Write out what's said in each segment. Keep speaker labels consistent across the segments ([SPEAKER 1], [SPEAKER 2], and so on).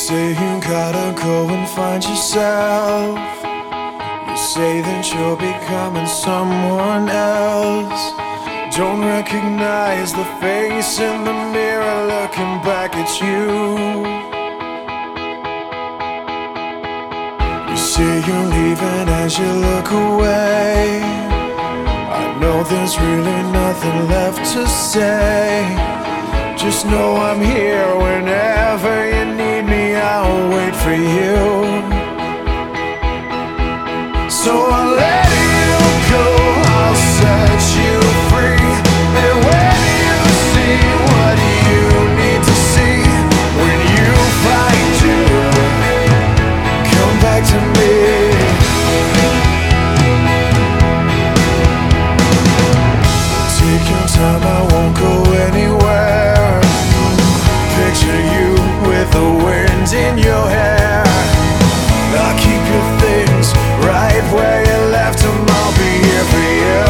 [SPEAKER 1] say you gotta go and find yourself. You say that you're becoming someone else. Don't recognize the face in the mirror looking back at you. You say you're leaving as you look away. I know there's really nothing left to say. Just know I'm here whenever you need me. I'll wait for you. So I'll let you go, I'll set you free. And when you see what you need to see, when you find you, come back to me. Take your time, I won't go anywhere. Picture you with the wind in your hair. I'll keep your things right where you left them. I'll be here for you.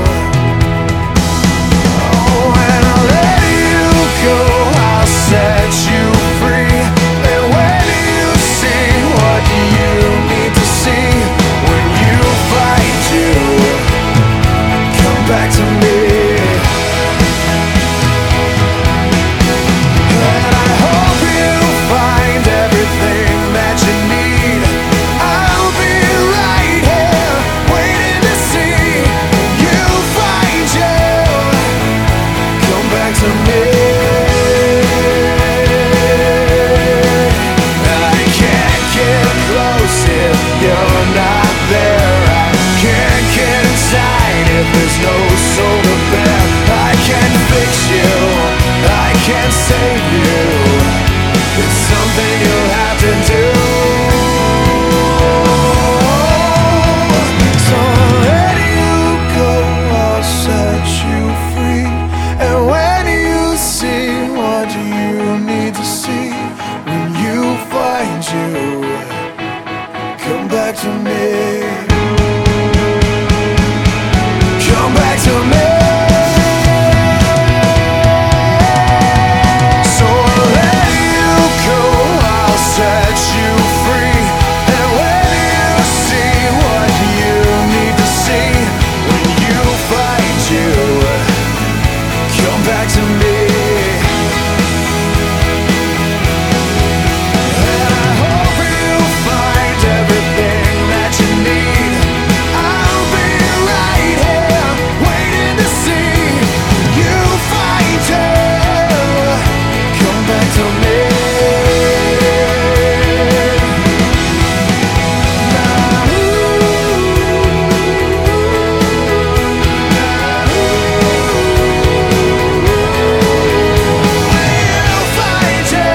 [SPEAKER 1] Oh, and I'll let you go, I'll set you free. And when you see what you need to see, when you find you, come back to me. There's no soul to bear. I can fix you, I can save you. It's something you'll have to do. So I'll let you go, I'll set you free. And when you see what you need to see, when you find you, come back to me. Come back to me. So I'll let you go, I'll set you free. And when you see what you need to see, when you find you, come back to me.